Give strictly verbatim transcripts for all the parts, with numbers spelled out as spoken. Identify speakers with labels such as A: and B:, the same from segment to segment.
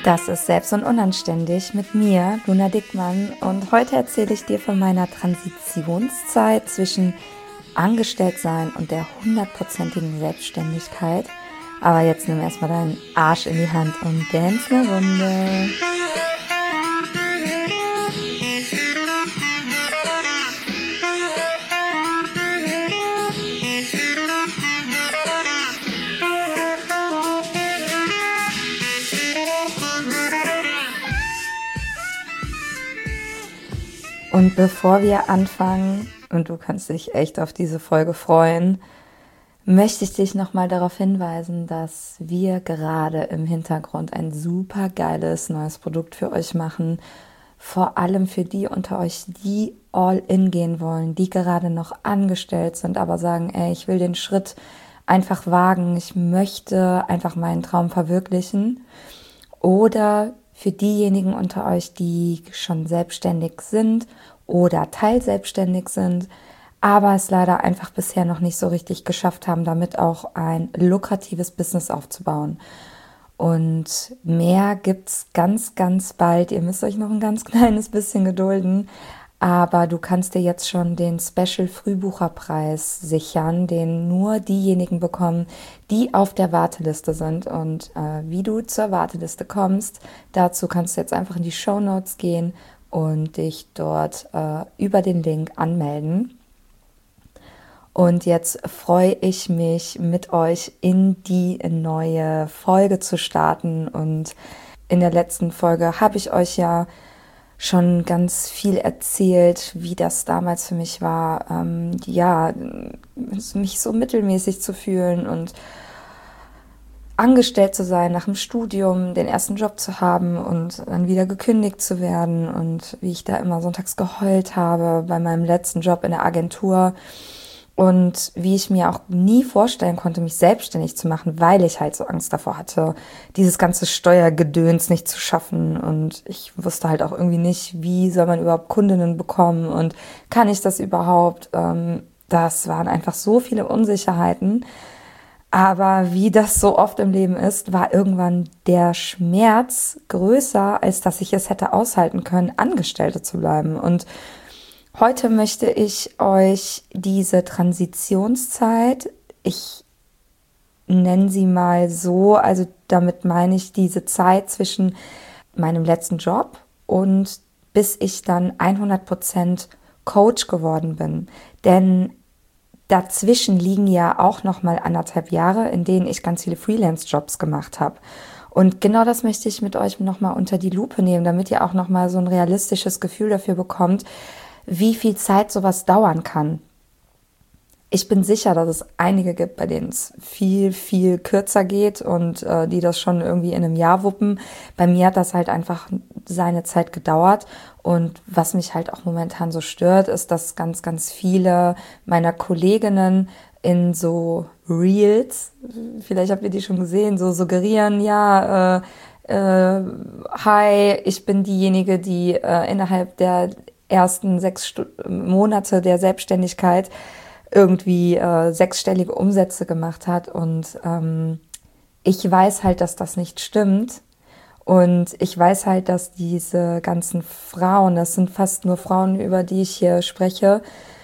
A: Das ist Selbst und Unanständig mit mir, Luna Dickmann, und heute erzähle ich dir von meiner Transitionszeit zwischen Angestelltsein und der hundertprozentigen Selbstständigkeit. Aber jetzt nimm erstmal deinen Arsch in die Hand und dance eine Runde. Und bevor wir anfangen, und du kannst dich echt auf diese Folge freuen, möchte ich dich nochmal darauf hinweisen, dass wir gerade im Hintergrund ein super geiles neues Produkt für euch machen. Vor allem für die unter euch, die all in gehen wollen, die gerade noch angestellt sind, aber sagen, ey, ich will den Schritt einfach wagen, ich möchte einfach meinen Traum verwirklichen. Oder für diejenigen unter euch, die schon selbstständig sind oder teilselbstständig sind, aber es leider einfach bisher noch nicht so richtig geschafft haben, damit auch ein lukratives Business aufzubauen. Und mehr gibt's ganz, ganz bald. Ihr müsst euch noch ein ganz kleines bisschen gedulden. Aber du kannst dir jetzt schon den Special Frühbucherpreis sichern, den nur diejenigen bekommen, die auf der Warteliste sind. Und äh, wie du zur Warteliste kommst, dazu kannst du jetzt einfach in die Shownotes gehen und dich dort äh, über den Link anmelden. Und jetzt freue ich mich, mit euch in die neue Folge zu starten. Und in der letzten Folge habe ich euch ja schon ganz viel erzählt, wie das damals für mich war, ähm, ja, mich so mittelmäßig zu fühlen und angestellt zu sein nach dem Studium, den ersten Job zu haben und dann wieder gekündigt zu werden und wie ich da immer sonntags geheult habe bei meinem letzten Job in der Agentur. Und wie ich mir auch nie vorstellen konnte, mich selbstständig zu machen, weil ich halt so Angst davor hatte, dieses ganze Steuergedöns nicht zu schaffen. Und ich wusste halt auch irgendwie nicht, wie soll man überhaupt Kundinnen bekommen und kann ich das überhaupt? Das waren einfach so viele Unsicherheiten. Aber wie das so oft im Leben ist, war irgendwann der Schmerz größer, als dass ich es hätte aushalten können, Angestellte zu bleiben. Und heute möchte ich euch diese Transitionszeit, ich nenne sie mal so, also damit meine ich diese Zeit zwischen meinem letzten Job und bis ich dann hundert Prozent Coach geworden bin. Denn dazwischen liegen ja auch nochmal anderthalb Jahre, in denen ich ganz viele Freelance-Jobs gemacht habe. Und genau das möchte ich mit euch nochmal unter die Lupe nehmen, damit ihr auch nochmal so ein realistisches Gefühl dafür bekommt, wie viel Zeit sowas dauern kann. Ich bin sicher, dass es einige gibt, bei denen es viel, viel kürzer geht und äh, die das schon irgendwie in einem Jahr wuppen. Bei mir hat das halt einfach seine Zeit gedauert. Und was mich halt auch momentan so stört, ist, dass ganz, ganz viele meiner Kolleginnen in so Reels, vielleicht habt ihr die schon gesehen, so suggerieren, ja, äh, äh, hi, ich bin diejenige, die äh, innerhalb der ersten sechs Stu- Monate der Selbstständigkeit irgendwie äh, sechsstellige Umsätze gemacht hat. Und ähm, ich weiß halt, dass das nicht stimmt. Und ich weiß halt, dass diese ganzen Frauen, das sind fast nur Frauen, über die ich hier spreche,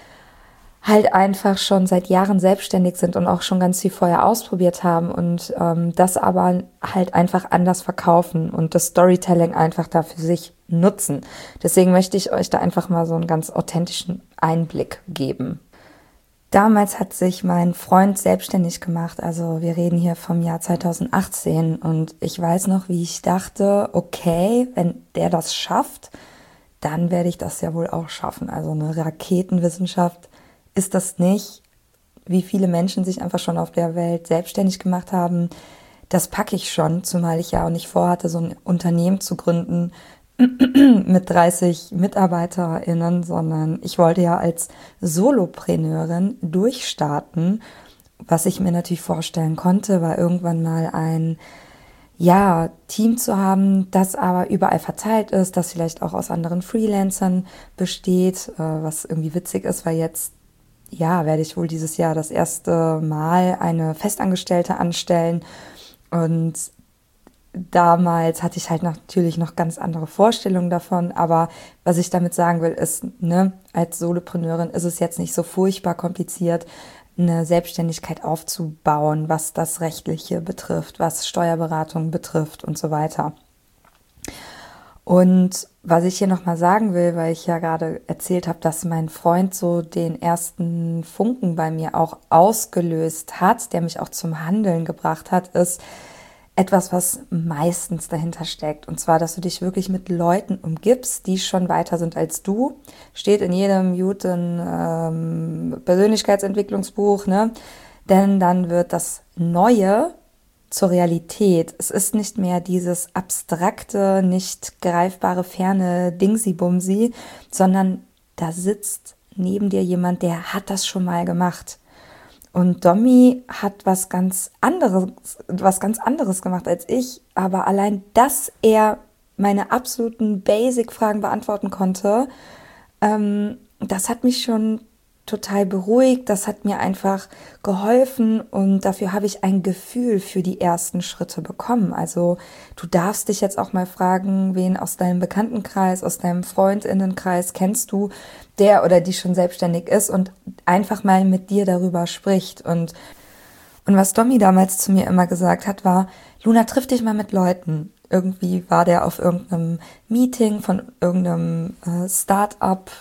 A: halt einfach schon seit Jahren selbstständig sind und auch schon ganz viel vorher ausprobiert haben und ähm, das aber halt einfach anders verkaufen und das Storytelling einfach da für sich nutzen. Deswegen möchte ich euch da einfach mal so einen ganz authentischen Einblick geben. Damals hat sich mein Freund selbstständig gemacht, also wir reden hier vom Jahr zweitausendachtzehn und ich weiß noch, wie ich dachte, okay, wenn der das schafft, dann werde ich das ja wohl auch schaffen. Also eine Raketenwissenschaft ist das nicht, wie viele Menschen sich einfach schon auf der Welt selbstständig gemacht haben. Das packe ich schon, zumal ich ja auch nicht vorhatte, so ein Unternehmen zu gründen mit dreißig MitarbeiterInnen, sondern ich wollte ja als Solopreneurin durchstarten. Was ich mir natürlich vorstellen konnte, war irgendwann mal ein ja, Team zu haben, das aber überall verteilt ist, das vielleicht auch aus anderen Freelancern besteht, was irgendwie witzig ist, weil jetzt ja, werde ich wohl dieses Jahr das erste Mal eine Festangestellte anstellen. Und damals hatte ich halt natürlich noch ganz andere Vorstellungen davon, aber was ich damit sagen will, ist, ne, als Solopreneurin ist es jetzt nicht so furchtbar kompliziert, eine Selbstständigkeit aufzubauen, was das Rechtliche betrifft, was Steuerberatung betrifft und so weiter. Und was ich hier nochmal sagen will, weil ich ja gerade erzählt habe, dass mein Freund so den ersten Funken bei mir auch ausgelöst hat, der mich auch zum Handeln gebracht hat, ist etwas, was meistens dahinter steckt. Und zwar, dass du dich wirklich mit Leuten umgibst, die schon weiter sind als du. Steht in jedem guten ähm, Persönlichkeitsentwicklungsbuch, ne? Denn dann wird das Neue zur Realität. Es ist nicht mehr dieses abstrakte, nicht greifbare, ferne Dingsi-Bumsi, sondern da sitzt neben dir jemand, der hat das schon mal gemacht. Und Domi hat was ganz anderes, was ganz anderes gemacht als ich, aber allein, dass er meine absoluten Basic-Fragen beantworten konnte, ähm, das hat mich schon total beruhigt, das hat mir einfach geholfen und dafür habe ich ein Gefühl für die ersten Schritte bekommen. Also du darfst dich jetzt auch mal fragen, wen aus deinem Bekanntenkreis, aus deinem Freundinnenkreis kennst du, der oder die schon selbstständig ist und einfach mal mit dir darüber spricht. Und, und was Domi damals zu mir immer gesagt hat, war, Luna, triff dich mal mit Leuten. Irgendwie war der auf irgendeinem Meeting von irgendeinem äh, Start-up,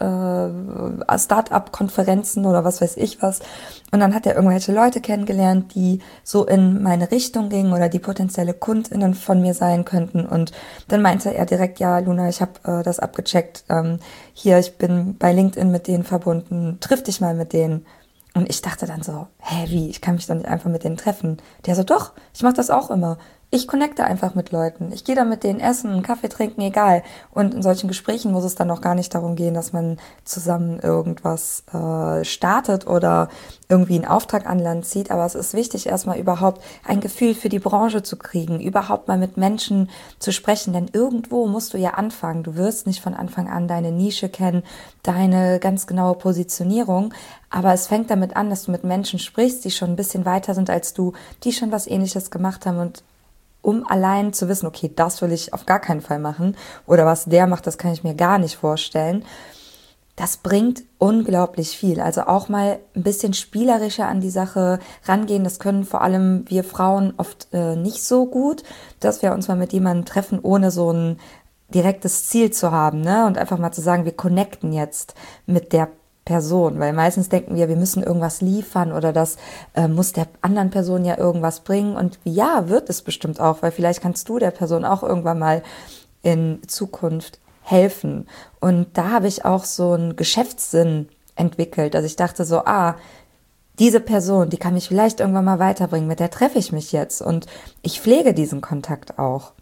A: Start-up-Konferenzen oder was weiß ich was. Und dann hat er irgendwelche Leute kennengelernt, die so in meine Richtung gingen oder die potenzielle KundInnen von mir sein könnten. Und dann meinte er direkt, ja, Luna, ich habe äh, das abgecheckt. Ähm, hier, ich bin bei LinkedIn mit denen verbunden. Triff dich mal mit denen. Und ich dachte dann so, hä, wie? Ich kann mich doch nicht einfach mit denen treffen. Der so, doch, ich mache das auch immer. Ich connecte einfach mit Leuten. Ich gehe da mit denen essen, einen Kaffee trinken, egal. Und in solchen Gesprächen muss es dann auch gar nicht darum gehen, dass man zusammen irgendwas äh, startet oder irgendwie einen Auftrag an Land zieht. Aber es ist wichtig, erstmal überhaupt ein Gefühl für die Branche zu kriegen, überhaupt mal mit Menschen zu sprechen. Denn irgendwo musst du ja anfangen. Du wirst nicht von Anfang an deine Nische kennen, deine ganz genaue Positionierung. Aber es fängt damit an, dass du mit Menschen sprichst, die schon ein bisschen weiter sind als du, die schon was Ähnliches gemacht haben und um allein zu wissen, okay, das will ich auf gar keinen Fall machen oder was der macht, das kann ich mir gar nicht vorstellen. Das bringt unglaublich viel. Also auch mal ein bisschen spielerischer an die Sache rangehen. Das können vor allem wir Frauen oft äh, nicht so gut, dass wir uns mal mit jemandem treffen, ohne so ein direktes Ziel zu haben, ne? Und einfach mal zu sagen, wir connecten jetzt mit der Person, weil meistens denken wir, wir müssen irgendwas liefern oder das äh, muss der anderen Person ja irgendwas bringen und ja, wird es bestimmt auch, weil vielleicht kannst du der Person auch irgendwann mal in Zukunft helfen. Und da habe ich auch so einen Geschäftssinn entwickelt, dass ich dachte so, ah, diese Person, die kann mich vielleicht irgendwann mal weiterbringen, mit der treffe ich mich jetzt und ich pflege diesen Kontakt auch.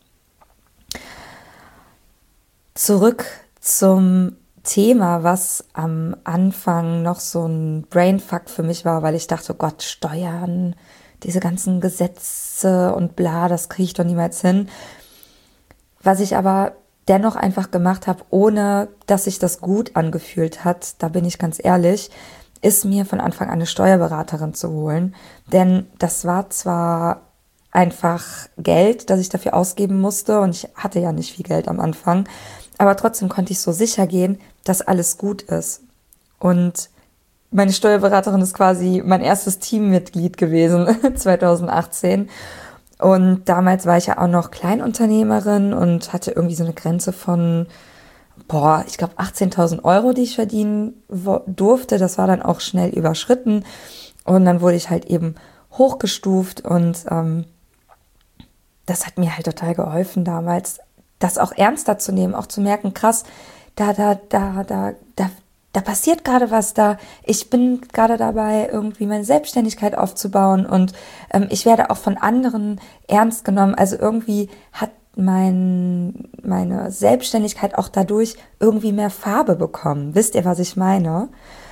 A: Zurück zum Thema, was am Anfang noch so ein Brainfuck für mich war, weil ich dachte, oh Gott, Steuern, diese ganzen Gesetze und bla, das kriege ich doch niemals hin. Was ich aber dennoch einfach gemacht habe, ohne dass sich das gut angefühlt hat, da bin ich ganz ehrlich, ist mir von Anfang an eine Steuerberaterin zu holen. Denn das war zwar einfach Geld, das ich dafür ausgeben musste und ich hatte ja nicht viel Geld am Anfang, aber trotzdem konnte ich so sicher gehen, dass alles gut ist. Und meine Steuerberaterin ist quasi mein erstes Teammitglied gewesen, zwanzig achtzehn. Und damals war ich ja auch noch Kleinunternehmerin und hatte irgendwie so eine Grenze von, boah, ich glaube achtzehntausend Euro, die ich verdienen durfte. Das war dann auch schnell überschritten. Und dann wurde ich halt eben hochgestuft und ähm, das hat mir halt total geholfen damals, das auch ernster zu nehmen, auch zu merken, krass, da, da, da, da, da, da passiert gerade was da. Ich bin gerade dabei, irgendwie meine Selbstständigkeit aufzubauen und ähm, ich werde auch von anderen ernst genommen. Also irgendwie hat mein, meine Selbstständigkeit auch dadurch irgendwie mehr Farbe bekommen. Wisst ihr, was ich meine?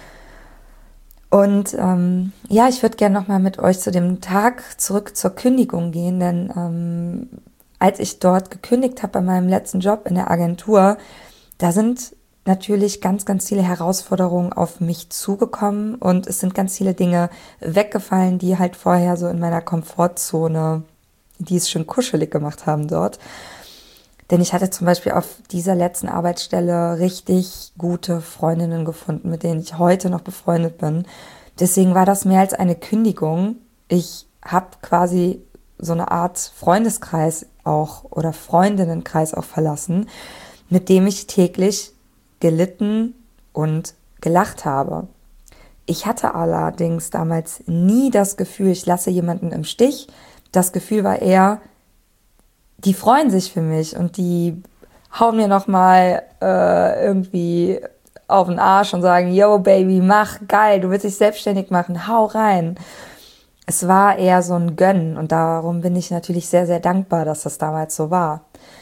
A: Und ähm, ja, ich würde gerne nochmal mit euch zu dem Tag zurück zur Kündigung gehen, denn ähm, als ich dort gekündigt habe bei meinem letzten Job in der Agentur, da sind natürlich ganz, ganz viele Herausforderungen auf mich zugekommen und es sind ganz viele Dinge weggefallen, die halt vorher so in meiner Komfortzone die es schön kuschelig gemacht haben dort. Denn ich hatte zum Beispiel auf dieser letzten Arbeitsstelle richtig gute Freundinnen gefunden, mit denen ich heute noch befreundet bin. Deswegen war das mehr als eine Kündigung. Ich habe quasi so eine Art Freundeskreis auch oder Freundinnenkreis auch verlassen, mit dem ich täglich gelitten und gelacht habe. Ich hatte allerdings damals nie das Gefühl, ich lasse jemanden im Stich. Das Gefühl war eher, die freuen sich für mich und die hauen mir nochmal äh, irgendwie auf den Arsch und sagen, yo Baby, mach, geil, du willst dich selbstständig machen, hau rein. Es war eher so ein Gönnen und darum bin ich natürlich sehr, sehr dankbar, dass das damals so war.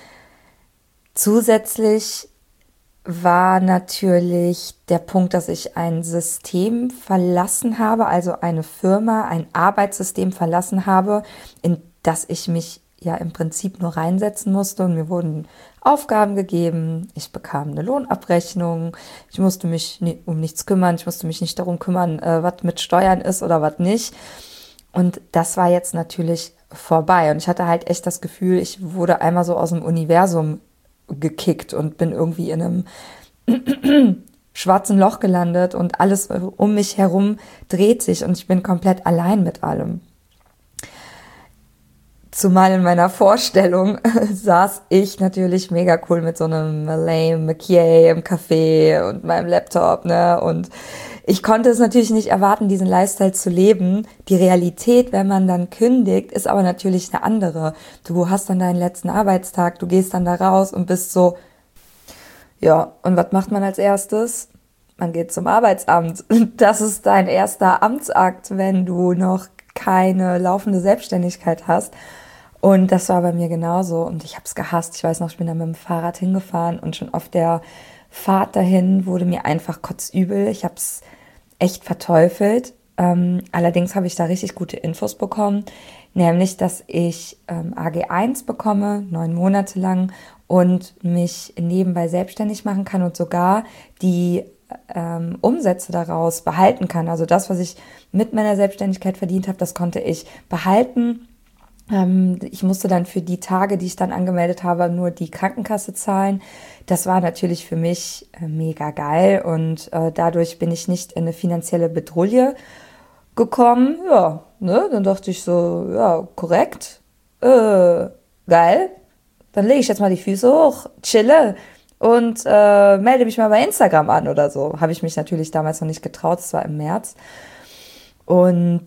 A: Zusätzlich war natürlich der Punkt, dass ich ein System verlassen habe, also eine Firma, ein Arbeitssystem verlassen habe, in das ich mich ja im Prinzip nur reinsetzen musste und mir wurden Aufgaben gegeben, ich bekam eine Lohnabrechnung, ich musste mich um nichts kümmern, ich musste mich nicht darum kümmern, äh, was mit Steuern ist oder was nicht. Und das war jetzt natürlich vorbei und ich hatte halt echt das Gefühl, ich wurde einmal so aus dem Universum gekickt und bin irgendwie in einem schwarzen Loch gelandet und alles um mich herum dreht sich und ich bin komplett allein mit allem. Zumal in meiner Vorstellung saß ich natürlich mega cool mit so einem Malay McKay im Café und meinem Laptop, ne? Und ich konnte es natürlich nicht erwarten, diesen Lifestyle zu leben. Die Realität, wenn man dann kündigt, ist aber natürlich eine andere. Du hast dann deinen letzten Arbeitstag, du gehst dann da raus und bist so, ja, und was macht man als erstes? Man geht zum Arbeitsamt. Das ist dein erster Amtsakt, wenn du noch keine laufende Selbstständigkeit hast. Und das war bei mir genauso und ich habe es gehasst. Ich weiß noch, ich bin da mit dem Fahrrad hingefahren und schon auf der Fahrt dahin wurde mir einfach kotzübel. Ich habe es echt verteufelt. Ähm, allerdings habe ich da richtig gute Infos bekommen, nämlich, dass ich ähm, A G eins bekomme, neun Monate lang und mich nebenbei selbstständig machen kann und sogar die ähm, Umsätze daraus behalten kann. Also das, was ich mit meiner Selbstständigkeit verdient habe, das konnte ich behalten. Ähm, ich musste dann für die Tage, die ich dann angemeldet habe, nur die Krankenkasse zahlen. Das war natürlich für mich äh, mega geil und äh, dadurch bin ich nicht in eine finanzielle Bedrulle gekommen. Ja, ne, dann dachte ich so, ja, korrekt, äh, geil. Dann lege ich jetzt mal die Füße hoch, chille und äh, melde mich mal bei Instagram an oder so. Habe ich mich natürlich damals noch nicht getraut, es war im März. Und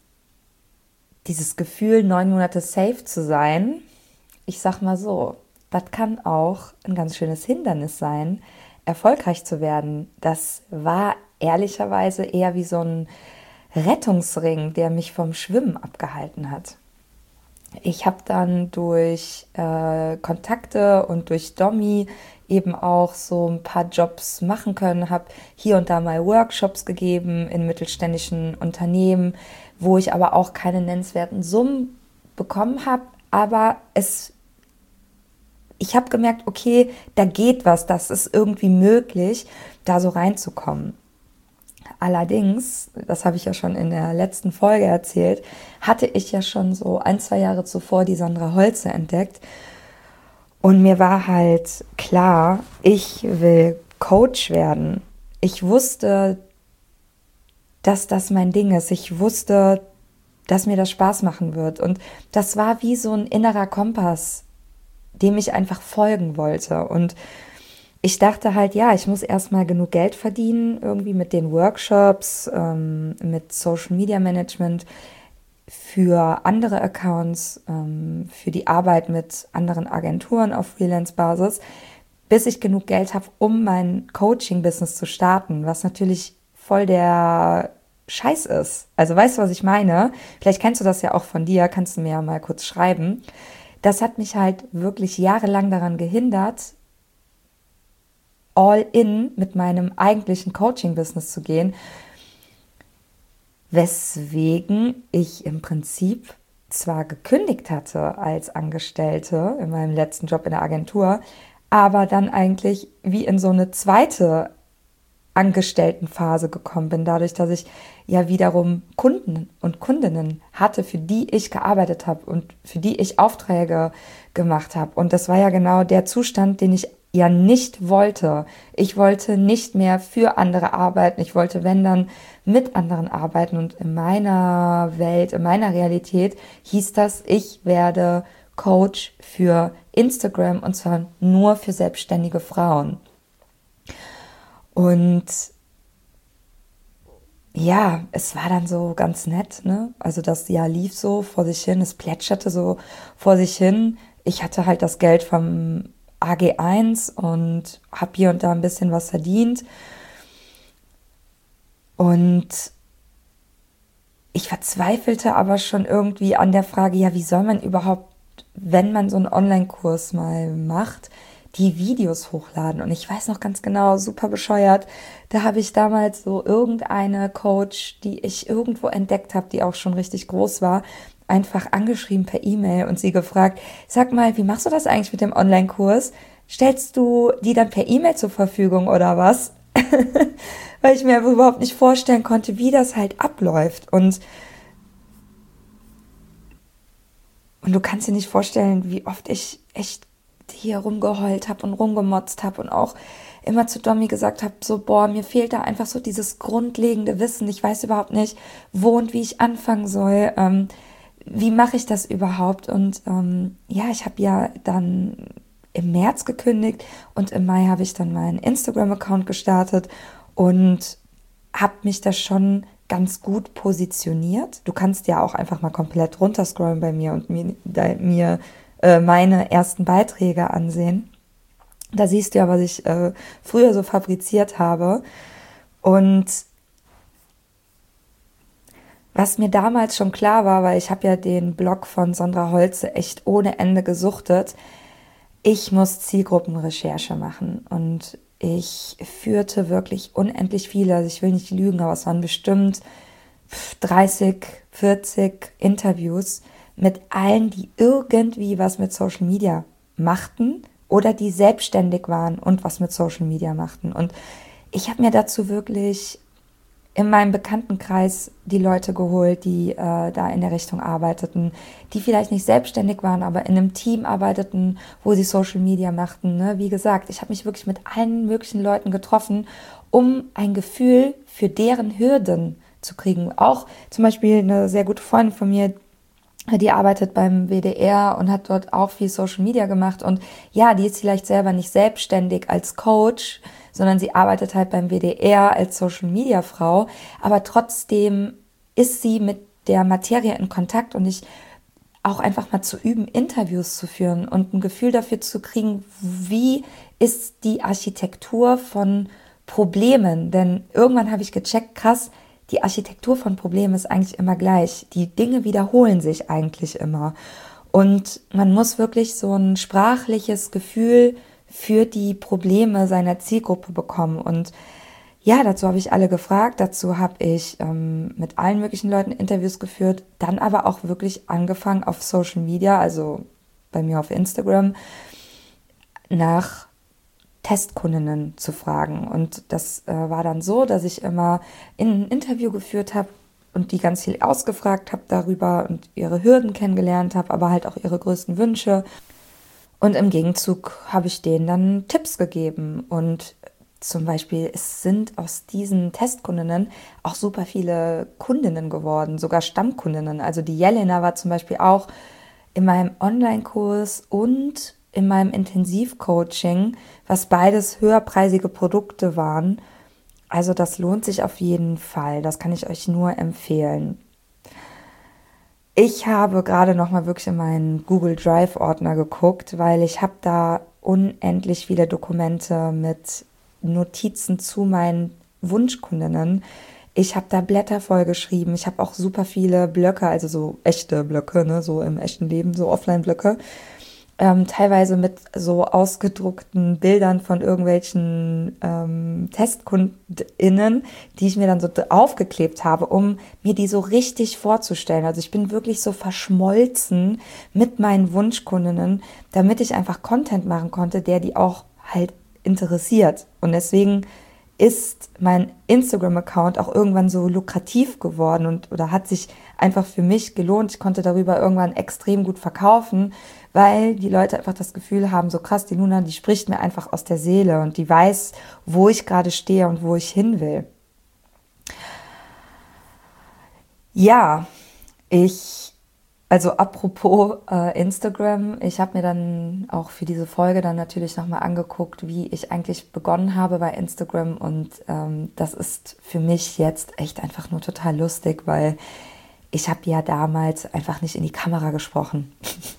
A: dieses Gefühl, neun Monate safe zu sein, ich sag mal so, das kann auch ein ganz schönes Hindernis sein, erfolgreich zu werden. Das war ehrlicherweise eher wie so ein Rettungsring, der mich vom Schwimmen abgehalten hat. Ich habe dann durch äh, Kontakte und durch Domi eben auch so ein paar Jobs machen können, habe hier und da mal Workshops gegeben in mittelständischen Unternehmen, wo ich aber auch keine nennenswerten Summen bekommen habe, aber es, ich habe gemerkt, okay, da geht was, das ist irgendwie möglich, da so reinzukommen. Allerdings, das habe ich ja schon in der letzten Folge erzählt, hatte ich ja schon so ein, zwei Jahre zuvor die Sandra Holze entdeckt und mir war halt klar, ich will Coach werden. Ich wusste, dass das mein Ding ist. Ich wusste, dass mir das Spaß machen wird und das war wie so ein innerer Kompass, dem ich einfach folgen wollte und ich dachte halt, ja, ich muss erstmal genug Geld verdienen, irgendwie mit den Workshops, ähm, mit Social Media Management für andere Accounts, ähm, für die Arbeit mit anderen Agenturen auf Freelance-Basis, bis ich genug Geld habe, um mein Coaching-Business zu starten, was natürlich voll der Scheiß ist. Also weißt du, was ich meine? Vielleicht kennst du das ja auch von dir, kannst du mir ja mal kurz schreiben. Das hat mich halt wirklich jahrelang daran gehindert, all in mit meinem eigentlichen Coaching-Business zu gehen, weswegen ich im Prinzip zwar gekündigt hatte als Angestellte in meinem letzten Job in der Agentur, aber dann eigentlich wie in so eine zweite Angestelltenphase gekommen bin, dadurch, dass ich ja wiederum Kunden und Kundinnen hatte, für die ich gearbeitet habe und für die ich Aufträge gemacht habe. Und das war ja genau der Zustand, den ich ja nicht wollte. Ich wollte nicht mehr für andere arbeiten. Ich wollte, wenn dann, mit anderen arbeiten. Und in meiner Welt, in meiner Realität hieß das, ich werde Coach für Instagram und zwar nur für selbstständige Frauen. Und ja, es war dann so ganz nett, ne? Also das Jahr lief so vor sich hin, es plätscherte so vor sich hin. Ich hatte halt das Geld vom A G eins und habe hier und da ein bisschen was verdient. Und ich verzweifelte aber schon irgendwie an der Frage, ja, wie soll man überhaupt, wenn man so einen Online-Kurs mal macht, die Videos hochladen. Und ich weiß noch ganz genau, super bescheuert, da habe ich damals so irgendeine Coach, die ich irgendwo entdeckt habe, die auch schon richtig groß war, einfach angeschrieben per E-Mail und sie gefragt, sag mal, wie machst du das eigentlich mit dem Online-Kurs? Stellst du die dann per E-Mail zur Verfügung oder was? Weil ich mir überhaupt nicht vorstellen konnte, wie das halt abläuft. Und, und du kannst dir nicht vorstellen, wie oft ich echt hier rumgeheult habe und rumgemotzt habe und auch immer zu Domi gesagt habe, so boah, mir fehlt da einfach so dieses grundlegende Wissen. Ich weiß überhaupt nicht, wo und wie ich anfangen soll. Ähm, wie mache ich das überhaupt? Und ähm, ja, ich habe ja dann im März gekündigt und im Mai habe ich dann meinen Instagram-Account gestartet und habe mich da schon ganz gut positioniert. Du kannst ja auch einfach mal komplett runterscrollen bei mir und mir, da, mir äh, meine ersten Beiträge ansehen. Da siehst du ja, was ich äh, früher so fabriziert habe. Und was mir damals schon klar war, weil ich habe ja den Blog von Sondra Holze echt ohne Ende gesuchtet, ich muss Zielgruppenrecherche machen und ich führte wirklich unendlich viele, also ich will nicht lügen, aber es waren bestimmt dreißig, vierzig Interviews mit allen, die irgendwie was mit Social Media machten oder die selbstständig waren und was mit Social Media machten. Und ich habe mir dazu wirklich in meinem Bekanntenkreis die Leute geholt, die äh, da in der Richtung arbeiteten, die vielleicht nicht selbstständig waren, aber in einem Team arbeiteten, wo sie Social Media machten. Ne? Wie gesagt, ich habe mich wirklich mit allen möglichen Leuten getroffen, um ein Gefühl für deren Hürden zu kriegen. Auch zum Beispiel eine sehr gute Freundin von mir, die arbeitet beim W D R und hat dort auch viel Social Media gemacht. Und ja, die ist vielleicht selber nicht selbstständig als Coach, sondern sie arbeitet halt beim W D R als Social-Media-Frau, aber trotzdem ist sie mit der Materie in Kontakt und ich auch einfach mal zu üben, Interviews zu führen und ein Gefühl dafür zu kriegen, wie ist die Architektur von Problemen, denn irgendwann habe ich gecheckt, krass, die Architektur von Problemen ist eigentlich immer gleich, die Dinge wiederholen sich eigentlich immer und man muss wirklich so ein sprachliches Gefühl für die Probleme seiner Zielgruppe bekommen. Und ja, dazu habe ich alle gefragt, dazu habe ich ähm, mit allen möglichen Leuten Interviews geführt, dann aber auch wirklich angefangen auf Social Media, also bei mir auf Instagram, nach Testkundinnen zu fragen. Und das äh, war dann so, dass ich immer ein Interview geführt habe und die ganz viel ausgefragt habe darüber und ihre Hürden kennengelernt habe, aber halt auch ihre größten Wünsche. Und im Gegenzug habe ich denen dann Tipps gegeben. Und zum Beispiel, es sind aus diesen Testkundinnen auch super viele Kundinnen geworden, sogar Stammkundinnen. Also die Jelena war zum Beispiel auch in meinem Online-Kurs und in meinem Intensivcoaching, was beides höherpreisige Produkte waren. Also das lohnt sich auf jeden Fall. Das kann ich euch nur empfehlen. Ich habe gerade noch mal wirklich in meinen Google Drive Ordner geguckt, weil ich habe da unendlich viele Dokumente mit Notizen zu meinen Wunschkundinnen. Ich habe da Blätter voll geschrieben. Ich habe auch super viele Blöcke, also so echte Blöcke, ne, so im echten Leben, so Offline-Blöcke. Ähm, teilweise mit so ausgedruckten Bildern von irgendwelchen ähm, TestkundInnen, die ich mir dann so aufgeklebt habe, um mir die so richtig vorzustellen. Also ich bin wirklich so verschmolzen mit meinen Wunschkundinnen, damit ich einfach Content machen konnte, der die auch halt interessiert. Und deswegen ist mein Instagram-Account auch irgendwann so lukrativ geworden und oder hat sich einfach für mich gelohnt. Ich konnte darüber irgendwann extrem gut verkaufen, weil die Leute einfach das Gefühl haben, so krass, die Luna, die spricht mir einfach aus der Seele und die weiß, wo ich gerade stehe und wo ich hin will. Ja, ich, also apropos äh, Instagram, ich habe mir dann auch für diese Folge dann natürlich nochmal angeguckt, wie ich eigentlich begonnen habe bei Instagram und ähm, das ist für mich jetzt echt einfach nur total lustig, weil ich habe ja damals einfach nicht in die Kamera gesprochen.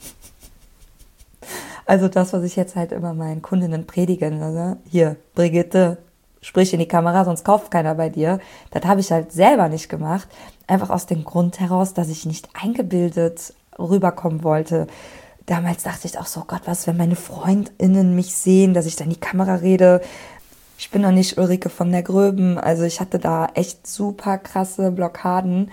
A: Also das, was ich jetzt halt immer meinen Kundinnen predige, also hier, Brigitte, sprich in die Kamera, sonst kauft keiner bei dir. Das habe ich halt selber nicht gemacht. Einfach aus dem Grund heraus, dass ich nicht eingebildet rüberkommen wollte. Damals dachte ich auch so, Gott, was, wenn meine FreundInnen mich sehen, dass ich da in die Kamera rede. Ich bin noch nicht Ulrike von der Gröben. Also ich hatte da echt super krasse Blockaden.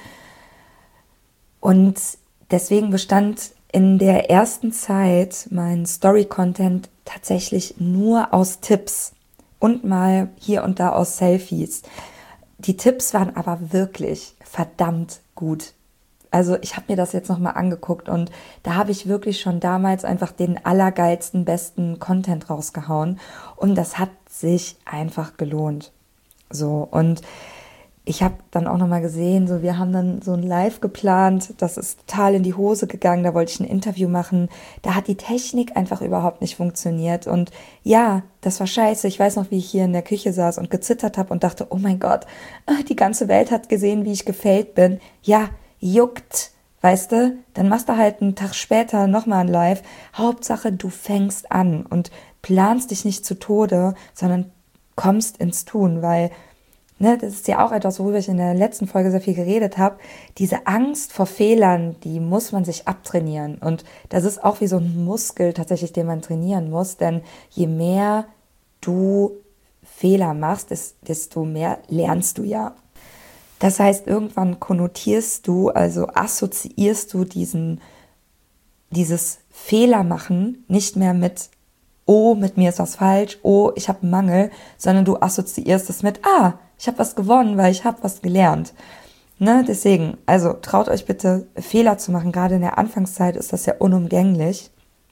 A: Und deswegen bestand in der ersten Zeit mein Story-Content tatsächlich nur aus Tipps und mal hier und da aus Selfies. Die Tipps waren aber wirklich verdammt gut. Also ich habe mir das jetzt nochmal angeguckt und da habe ich wirklich schon damals einfach den allergeilsten, besten Content rausgehauen und das hat sich einfach gelohnt. So, und ich habe dann auch nochmal gesehen, so wir haben dann so ein Live geplant, das ist total in die Hose gegangen, da wollte ich ein Interview machen, da hat die Technik einfach überhaupt nicht funktioniert und ja, das war scheiße, ich weiß noch, wie ich hier in der Küche saß und gezittert habe und dachte, oh mein Gott, die ganze Welt hat gesehen, wie ich gefailt bin, ja, juckt, weißt du, dann machst du halt einen Tag später nochmal ein Live, Hauptsache du fängst an und planst dich nicht zu Tode, sondern kommst ins Tun, weil Ne, das ist ja auch etwas, worüber ich in der letzten Folge sehr viel geredet habe. Diese Angst vor Fehlern, die muss man sich abtrainieren. Und das ist auch wie so ein Muskel tatsächlich, den man trainieren muss. Denn je mehr du Fehler machst, desto mehr lernst du ja. Das heißt, irgendwann konnotierst du, also assoziierst du diesen, dieses Fehlermachen nicht mehr mit oh, mit mir ist was falsch, oh, ich habe einen Mangel, sondern du assoziierst es mit, ah, ich habe was gewonnen, weil ich habe was gelernt. Ne, deswegen, also traut euch bitte, Fehler zu machen. Gerade in der Anfangszeit ist das ja unumgänglich.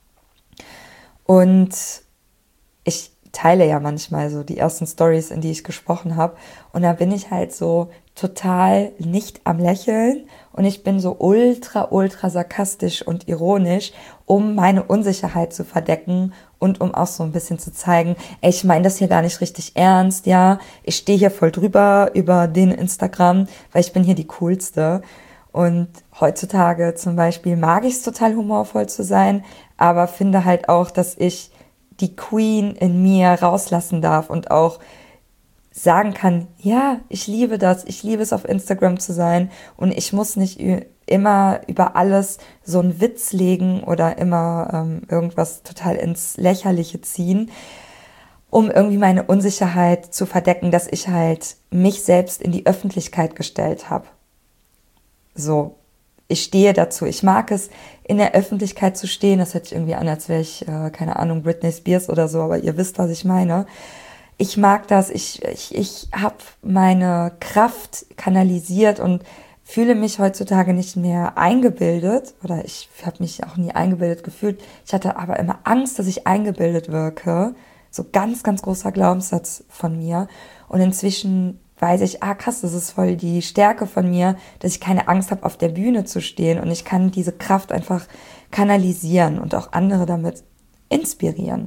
A: Und ich teile ja manchmal so die ersten Stories, in die ich gesprochen habe. Und da bin ich halt so total nicht am Lächeln. Und ich bin so ultra, ultra sarkastisch und ironisch, um meine Unsicherheit zu verdecken und um auch so ein bisschen zu zeigen, ey, ich meine das hier gar nicht richtig ernst, ja. Ich stehe hier voll drüber über den Instagram, weil ich bin hier die Coolste. Und heutzutage zum Beispiel mag ich es total humorvoll zu sein, aber finde halt auch, dass ich die Queen in mir rauslassen darf und auch sagen kann, ja, ich liebe das, ich liebe es auf Instagram zu sein und ich muss nicht immer über alles so einen Witz legen oder immer ähm, irgendwas total ins Lächerliche ziehen, um irgendwie meine Unsicherheit zu verdecken, dass ich halt mich selbst in die Öffentlichkeit gestellt habe. So, ich stehe dazu. Ich mag es, in der Öffentlichkeit zu stehen. Das hört sich irgendwie an, als wäre ich, äh, keine Ahnung, Britney Spears oder so, aber ihr wisst, was ich meine. Ich mag das. Ich, ich, ich habe meine Kraft kanalisiert und fühle mich heutzutage nicht mehr eingebildet. Oder ich habe mich auch nie eingebildet gefühlt. Ich hatte aber immer Angst, dass ich eingebildet wirke. So ganz, ganz großer Glaubenssatz von mir. Und inzwischen weiß ich, ah krass, das ist voll die Stärke von mir, dass ich keine Angst habe, auf der Bühne zu stehen und ich kann diese Kraft einfach kanalisieren und auch andere damit inspirieren.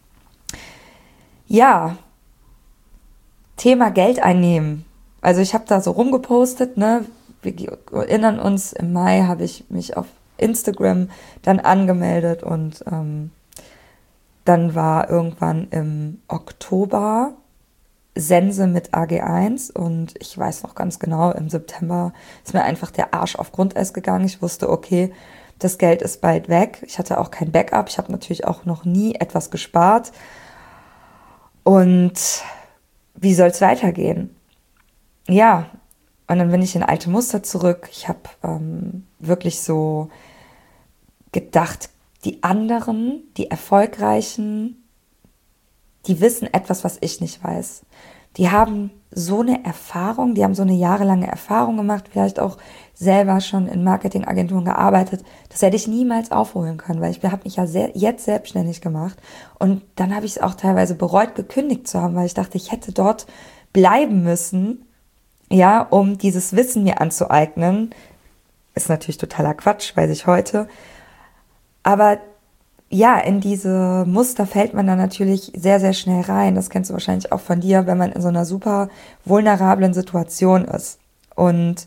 A: Ja, Thema Geld einnehmen. Also ich habe da so rumgepostet, ne? Wir erinnern uns, im Mai habe ich mich auf Instagram dann angemeldet und ähm, dann war irgendwann im Oktober Sense mit A G eins und ich weiß noch ganz genau, im September ist mir einfach der Arsch auf Grundeis gegangen. Ich wusste, okay, das Geld ist bald weg. Ich hatte auch kein Backup. Ich habe natürlich auch noch nie etwas gespart. Und wie soll es weitergehen? Ja, und dann bin ich in alte Muster zurück. Ich habe ähm, wirklich so gedacht, die anderen, die Erfolgreichen, die wissen etwas, was ich nicht weiß. die haben so eine Erfahrung, die haben so eine jahrelange Erfahrung gemacht, vielleicht auch selber schon in Marketingagenturen gearbeitet. Das hätte ich niemals aufholen können, weil ich habe mich ja sehr, jetzt selbstständig gemacht und dann habe ich es auch teilweise bereut, gekündigt zu haben, weil ich dachte, ich hätte dort bleiben müssen, ja, um dieses Wissen mir anzueignen. Ist natürlich totaler Quatsch, weiß ich heute. Aber ja, in diese Muster fällt man dann natürlich sehr, sehr schnell rein. Das kennst du wahrscheinlich auch von dir, wenn man in so einer super vulnerablen Situation ist. Und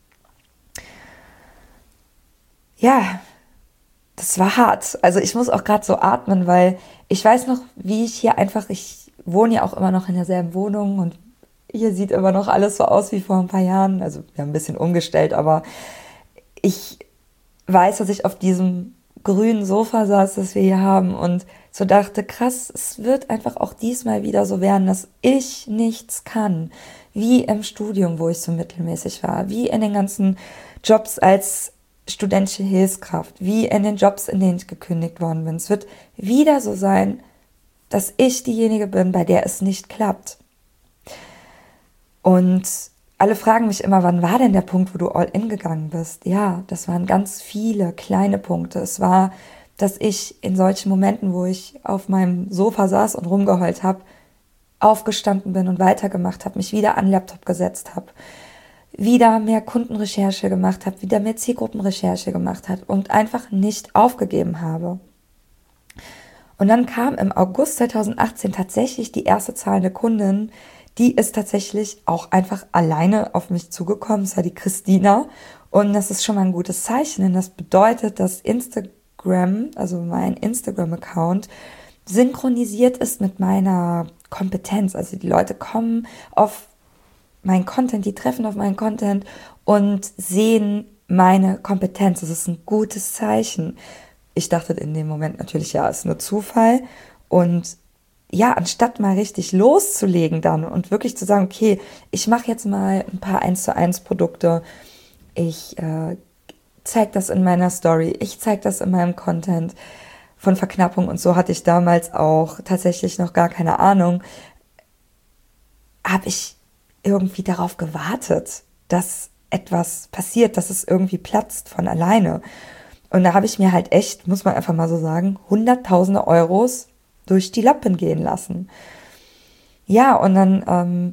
A: ja, das war hart. Also ich muss auch gerade so atmen, weil ich weiß noch, wie ich hier einfach, ich wohne ja auch immer noch in derselben Wohnung und hier sieht immer noch alles so aus wie vor ein paar Jahren. Also wir haben ein bisschen umgestellt, aber ich weiß, dass ich auf diesem grünen Sofa saß, das wir hier haben und so dachte, krass, es wird einfach auch diesmal wieder so werden, dass ich nichts kann, wie im Studium, wo ich so mittelmäßig war, wie in den ganzen Jobs als studentische Hilfskraft, wie in den Jobs, in denen ich gekündigt worden bin. Es wird wieder so sein, dass ich diejenige bin, bei der es nicht klappt. Und alle fragen mich immer, wann war denn der Punkt, wo du all in gegangen bist? Ja, das waren ganz viele kleine Punkte. Es war, dass ich in solchen Momenten, wo ich auf meinem Sofa saß und rumgeheult habe, aufgestanden bin und weitergemacht habe, mich wieder an den Laptop gesetzt habe, wieder mehr Kundenrecherche gemacht habe, wieder mehr Zielgruppenrecherche gemacht habe und einfach nicht aufgegeben habe. Und dann kam im August zweitausendachtzehn tatsächlich die erste zahlende Kundin, die ist tatsächlich auch einfach alleine auf mich zugekommen. Das war die Christina. Und das ist schon mal ein gutes Zeichen, denn das bedeutet, dass Instagram, also mein Instagram-Account, synchronisiert ist mit meiner Kompetenz. Also die Leute kommen auf meinen Content, die treffen auf meinen Content und sehen meine Kompetenz. Das ist ein gutes Zeichen. Ich dachte in dem Moment natürlich, ja, ist nur Zufall. Und ja, anstatt mal richtig loszulegen dann und wirklich zu sagen, okay, ich mache jetzt mal ein paar eins zu eins Produkte, ich äh, zeige das in meiner Story, ich zeige das in meinem Content von Verknappung und so hatte ich damals auch tatsächlich noch gar keine Ahnung, habe ich irgendwie darauf gewartet, dass etwas passiert, dass es irgendwie platzt von alleine. Und da habe ich mir halt echt, muss man einfach mal so sagen, hunderttausende Euros durch die Lappen gehen lassen. Ja, und dann ähm,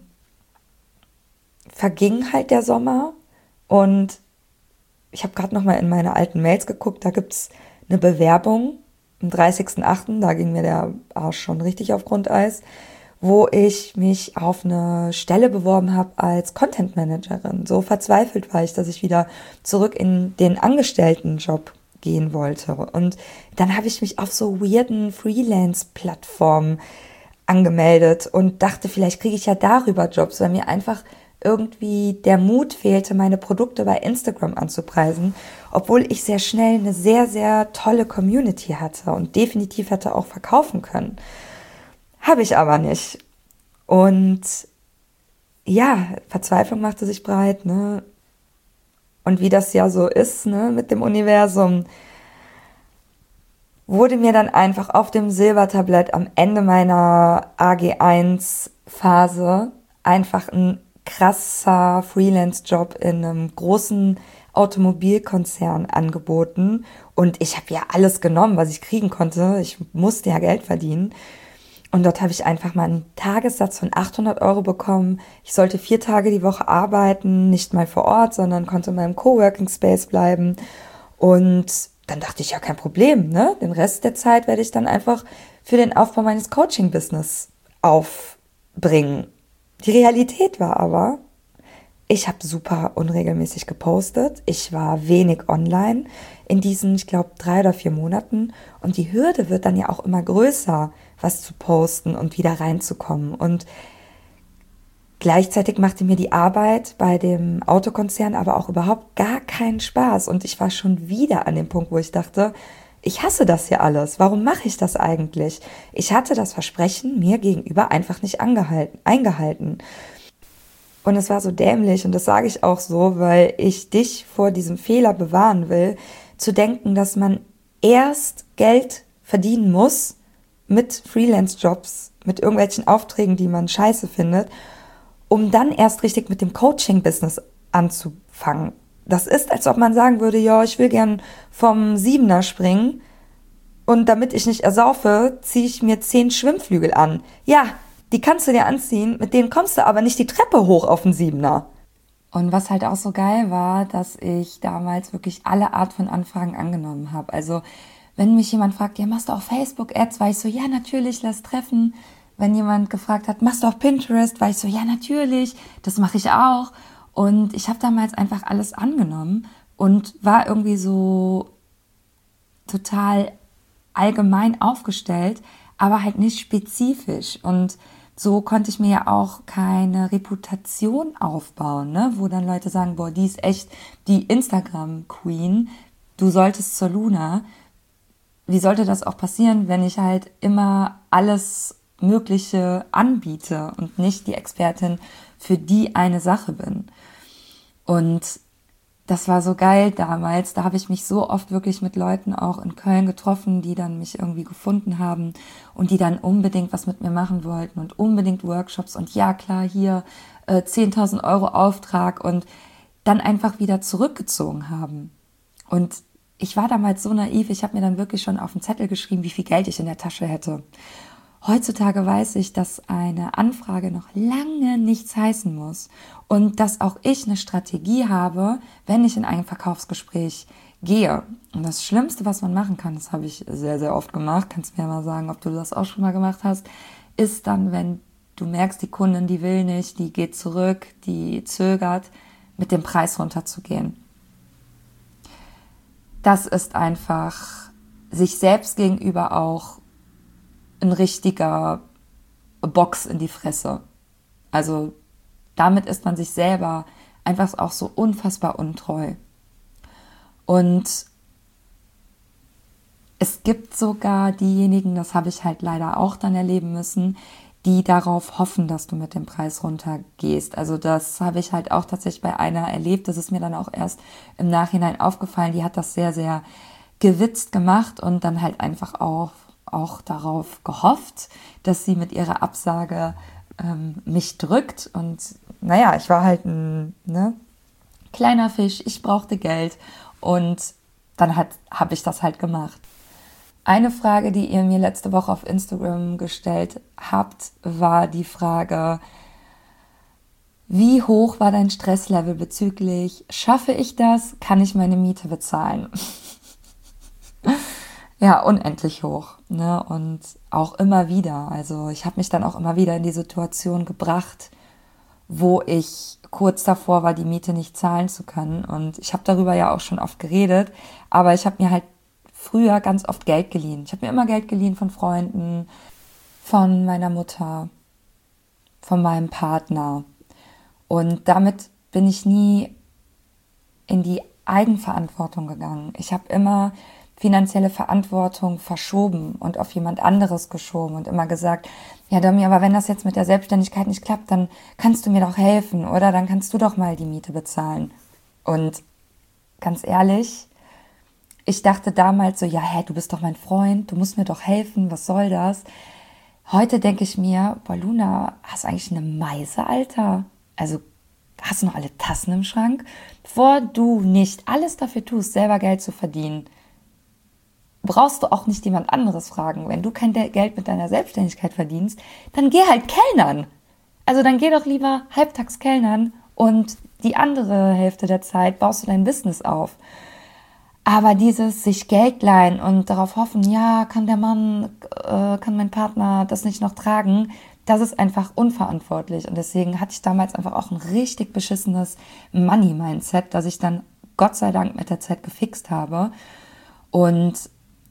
A: verging halt der Sommer und ich habe gerade noch mal in meine alten Mails geguckt, da gibt's eine Bewerbung am dreißigsten achten, da ging mir der Arsch schon richtig auf Grundeis, wo ich mich auf eine Stelle beworben habe als Content Managerin. So verzweifelt war ich, dass ich wieder zurück in den Angestelltenjob gehen wollte. Und dann habe ich mich auf so weirden Freelance-Plattformen angemeldet und dachte, vielleicht kriege ich ja darüber Jobs, weil mir einfach irgendwie der Mut fehlte, meine Produkte bei Instagram anzupreisen, obwohl ich sehr schnell eine sehr, sehr tolle Community hatte und definitiv hätte auch verkaufen können. Habe ich aber nicht. Und ja, Verzweiflung machte sich breit, ne? Und wie das ja so ist, ne, mit dem Universum, wurde mir dann einfach auf dem Silbertablett am Ende meiner A G eins Phase einfach ein krasser Freelance-Job in einem großen Automobilkonzern angeboten. Und ich habe ja alles genommen, was ich kriegen konnte. Ich musste ja Geld verdienen. Und dort habe ich einfach mal einen Tagessatz von achthundert Euro bekommen. Ich sollte vier Tage die Woche arbeiten, nicht mal vor Ort, sondern konnte in meinem Coworking Space bleiben. Und dann dachte ich, ja, kein Problem, ne? Den Rest der Zeit werde ich dann einfach für den Aufbau meines Coaching-Business aufbringen. Die Realität war aber, ich habe super unregelmäßig gepostet. Ich war wenig online in diesen, ich glaube, drei oder vier Monaten. Und die Hürde wird dann ja auch immer größer, was zu posten und wieder reinzukommen. Und gleichzeitig machte mir die Arbeit bei dem Autokonzern aber auch überhaupt gar keinen Spaß. Und ich war schon wieder an dem Punkt, wo ich dachte, ich hasse das hier alles. Warum mache ich das eigentlich? Ich hatte das Versprechen mir gegenüber einfach nicht angehalten, eingehalten. Und es war so dämlich, und das sage ich auch so, weil ich dich vor diesem Fehler bewahren will, zu denken, dass man erst Geld verdienen muss mit Freelance-Jobs, mit irgendwelchen Aufträgen, die man scheiße findet, um dann erst richtig mit dem Coaching-Business anzufangen. Das ist, als ob man sagen würde, ja, ich will gern vom Siebener springen und damit ich nicht ersaufe, ziehe ich mir zehn Schwimmflügel an. Ja, die kannst du dir anziehen, mit denen kommst du aber nicht die Treppe hoch auf den Siebener. Und was halt auch so geil war, dass ich damals wirklich alle Art von Anfragen angenommen habe. Also wenn mich jemand fragt, ja, machst du auch Facebook-Ads? War ich so, ja, natürlich, lass treffen. Wenn jemand gefragt hat, machst du auch Pinterest? War ich so, ja, natürlich, das mache ich auch. Und ich habe damals einfach alles angenommen und war irgendwie so total allgemein aufgestellt, aber halt nicht spezifisch. Und so konnte ich mir ja auch keine Reputation aufbauen, ne? Wo dann Leute sagen, boah, die ist echt die Instagram-Queen, du solltest zur Luna. Wie sollte das auch passieren, wenn ich halt immer alles Mögliche anbiete und nicht die Expertin für die eine Sache bin? Und das war so geil damals. Da habe ich mich so oft wirklich mit Leuten auch in Köln getroffen, die dann mich irgendwie gefunden haben und die dann unbedingt was mit mir machen wollten und unbedingt Workshops und ja klar, hier äh, zehntausend Euro Auftrag und dann einfach wieder zurückgezogen haben. Und ich war damals so naiv, ich habe mir dann wirklich schon auf den Zettel geschrieben, wie viel Geld ich in der Tasche hätte. Heutzutage weiß ich, dass eine Anfrage noch lange nichts heißen muss und dass auch ich eine Strategie habe, wenn ich in ein Verkaufsgespräch gehe. Und das Schlimmste, was man machen kann, das habe ich sehr, sehr oft gemacht, kannst mir ja mal sagen, ob du das auch schon mal gemacht hast, ist dann, wenn du merkst, die Kundin, die will nicht, die geht zurück, die zögert, mit dem Preis runterzugehen. Das ist einfach sich selbst gegenüber auch ein richtiger Box in die Fresse. Also damit ist man sich selber einfach auch so unfassbar untreu. Und es gibt sogar diejenigen, das habe ich halt leider auch dann erleben müssen, die darauf hoffen, dass du mit dem Preis runtergehst. Also das habe ich halt auch tatsächlich bei einer erlebt. Das ist mir dann auch erst im Nachhinein aufgefallen. Die hat das sehr, sehr gewitzt gemacht und dann halt einfach auch auch darauf gehofft, dass sie mit ihrer Absage ähm, mich drückt. Und naja, ich war halt ein ne, kleiner Fisch, ich brauchte Geld und dann habe ich das halt gemacht. Eine Frage, die ihr mir letzte Woche auf Instagram gestellt habt, war die Frage, wie hoch war dein Stresslevel bezüglich, schaffe ich das, kann ich meine Miete bezahlen? Ja, unendlich hoch, ne? Und auch immer wieder. Also ich habe mich dann auch immer wieder in die Situation gebracht, wo ich kurz davor war, die Miete nicht zahlen zu können. Und ich habe darüber ja auch schon oft geredet, aber ich habe mir halt früher ganz oft Geld geliehen. Ich habe mir immer Geld geliehen von Freunden, von meiner Mutter, von meinem Partner. Und damit bin ich nie in die Eigenverantwortung gegangen. Ich habe immer finanzielle Verantwortung verschoben und auf jemand anderes geschoben und immer gesagt, ja Domi, aber wenn das jetzt mit der Selbstständigkeit nicht klappt, dann kannst du mir doch helfen oder dann kannst du doch mal die Miete bezahlen. Und ganz ehrlich, ich dachte damals so, ja, hä, du bist doch mein Freund, du musst mir doch helfen, was soll das? Heute denke ich mir, boah Luna, hast du eigentlich eine Meise, Alter? Also hast du noch alle Tassen im Schrank? Bevor du nicht alles dafür tust, selber Geld zu verdienen, brauchst du auch nicht jemand anderes fragen. Wenn du kein Geld mit deiner Selbstständigkeit verdienst, dann geh halt kellnern. Also dann geh doch lieber halbtags kellnern und die andere Hälfte der Zeit baust du dein Business auf. Aber dieses sich Geld leihen und darauf hoffen, ja, kann der Mann, äh, kann mein Partner das nicht noch tragen, das ist einfach unverantwortlich. Und deswegen hatte ich damals einfach auch ein richtig beschissenes Money-Mindset, das ich dann Gott sei Dank mit der Zeit gefixt habe. Und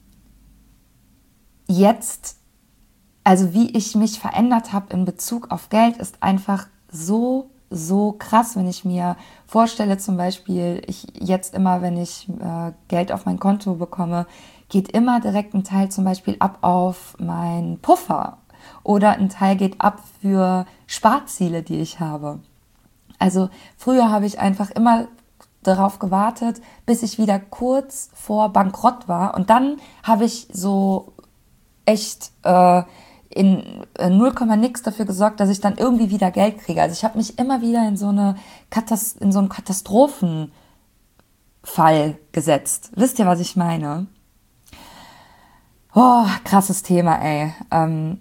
A: jetzt, also wie ich mich verändert habe in Bezug auf Geld, ist einfach so, so krass, wenn ich mir vorstelle, zum Beispiel, ich jetzt immer, wenn ich äh, Geld auf mein Konto bekomme, geht immer direkt ein Teil zum Beispiel ab auf meinen Puffer oder ein Teil geht ab für Sparziele, die ich habe. Also früher habe ich einfach immer darauf gewartet, bis ich wieder kurz vor Bankrott war und dann habe ich so echt äh, in null Komma nix dafür gesorgt, dass ich dann irgendwie wieder Geld kriege. Also ich habe mich immer wieder in so eine Katast- in so einen Katastrophenfall gesetzt. Wisst ihr, was ich meine? Oh, krasses Thema, ey. Ähm,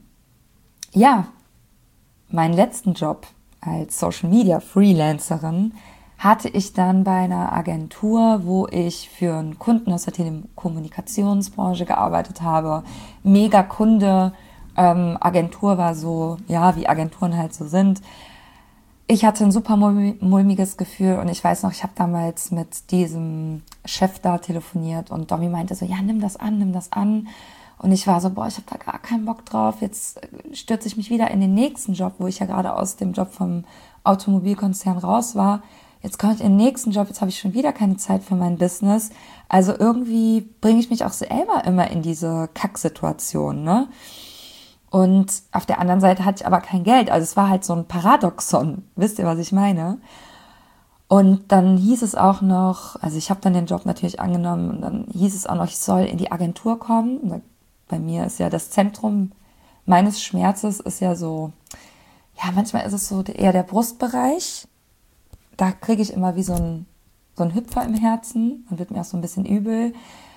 A: ja, meinen letzten Job als Social Media Freelancerin hatte ich dann bei einer Agentur, wo ich für einen Kunden aus der Telekommunikationsbranche gearbeitet habe. Mega Kunde. Ähm, Agentur war so, ja, wie Agenturen halt so sind. Ich hatte ein super mulmiges Gefühl und ich weiß noch, ich habe damals mit diesem Chef da telefoniert und Domi meinte so, ja, nimm das an, nimm das an. Und ich war so, boah, ich habe da gar keinen Bock drauf. Jetzt stürze ich mich wieder in den nächsten Job, wo ich ja gerade aus dem Job vom Automobilkonzern raus war. Jetzt komme ich in den nächsten Job, jetzt habe ich schon wieder keine Zeit für mein Business. Also irgendwie bringe ich mich auch selber immer in diese Kacksituation, ne? Und auf der anderen Seite hatte ich aber kein Geld. Also es war halt so ein Paradoxon. Wisst ihr, was ich meine? Und dann hieß es auch noch, also ich habe dann den Job natürlich angenommen und dann hieß es auch noch, ich soll in die Agentur kommen. Bei mir ist ja das Zentrum meines Schmerzes ist ja so, ja, manchmal ist es so eher der Brustbereich. Da kriege ich immer wie so ein, so ein Hüpfer im Herzen. Dann wird mir auch so ein bisschen übel.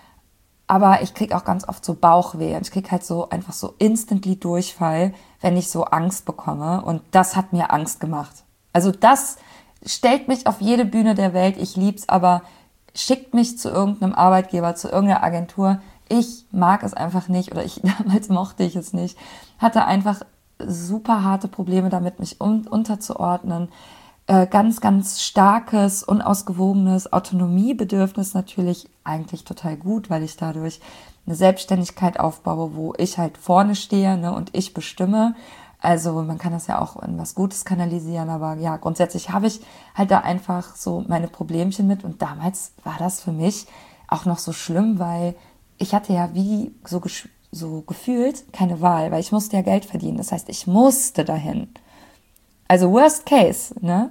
A: Aber ich kriege auch ganz oft so Bauchweh. Und ich kriege halt so einfach so instantly Durchfall, wenn ich so Angst bekomme. Und das hat mir Angst gemacht. Also das stellt mich auf jede Bühne der Welt. Ich lieb's, aber schickt mich zu irgendeinem Arbeitgeber, zu irgendeiner Agentur. Ich mag es einfach nicht oder ich damals mochte ich es nicht. Hatte einfach super harte Probleme damit, mich un- unterzuordnen. Äh, ganz, ganz starkes, unausgewogenes Autonomiebedürfnis natürlich eigentlich total gut, weil ich dadurch eine Selbstständigkeit aufbaue, wo ich halt vorne stehe, ne, und ich bestimme. Also man kann das ja auch in was Gutes kanalisieren, aber ja, grundsätzlich habe ich halt da einfach so meine Problemchen mit und damals war das für mich auch noch so schlimm, weil ich hatte ja wie so, gesch- so gefühlt keine Wahl, weil ich musste ja Geld verdienen. Das heißt, ich musste dahin. Also worst case, ne?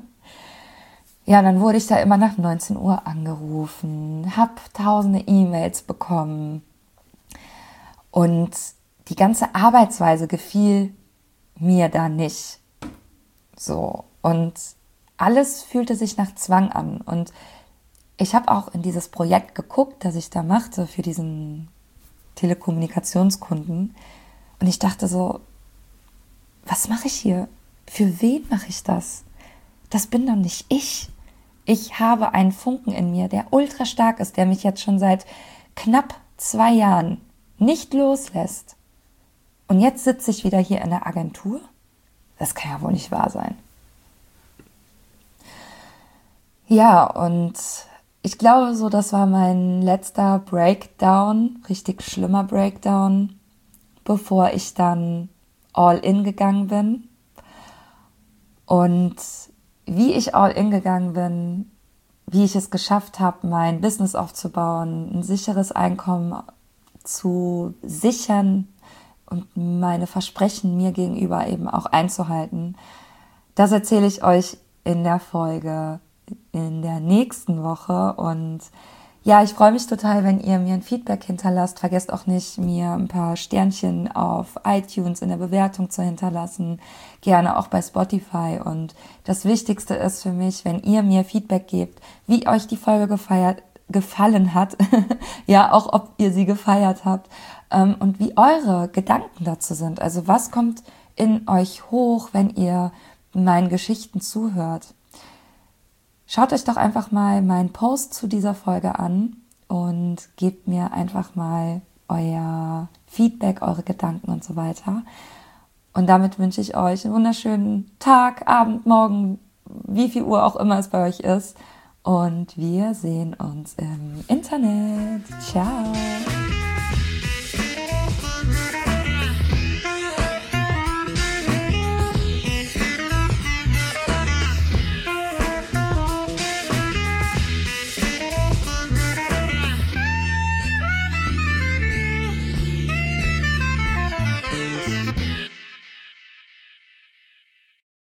A: Ja, dann wurde ich da immer nach neunzehn Uhr angerufen, hab tausende E-Mails bekommen und die ganze Arbeitsweise gefiel mir da nicht. So, und alles fühlte sich nach Zwang an und ich habe auch in dieses Projekt geguckt, das ich da machte für diesen Telekommunikationskunden und ich dachte so, was mache ich hier? Für wen mache ich das? Das bin doch nicht ich. Ich habe einen Funken in mir, der ultra stark ist, der mich jetzt schon seit knapp zwei Jahren nicht loslässt. Und jetzt sitze ich wieder hier in der Agentur? Das kann ja wohl nicht wahr sein. Ja, und ich glaube so, das war mein letzter Breakdown, richtig schlimmer Breakdown, bevor ich dann all in gegangen bin. Und wie ich all in gegangen bin, wie ich es geschafft habe, mein Business aufzubauen, ein sicheres Einkommen zu sichern und meine Versprechen mir gegenüber eben auch einzuhalten, das erzähle ich euch in der Folge in der nächsten Woche. Und ja, ich freue mich total, wenn ihr mir ein Feedback hinterlasst. Vergesst auch nicht, mir ein paar Sternchen auf iTunes in der Bewertung zu hinterlassen. Gerne auch bei Spotify. Und das Wichtigste ist für mich, wenn ihr mir Feedback gebt, wie euch die Folge gefeiert, gefallen hat. Ja, auch ob ihr sie gefeiert habt. Ähm, und wie eure Gedanken dazu sind. Also was kommt in euch hoch, wenn ihr meinen Geschichten zuhört? Schaut euch doch einfach mal meinen Post zu dieser Folge an und gebt mir einfach mal euer Feedback, eure Gedanken und so weiter. Und damit wünsche ich euch einen wunderschönen Tag, Abend, Morgen, wie viel Uhr auch immer es bei euch ist. Und wir sehen uns im Internet. Ciao!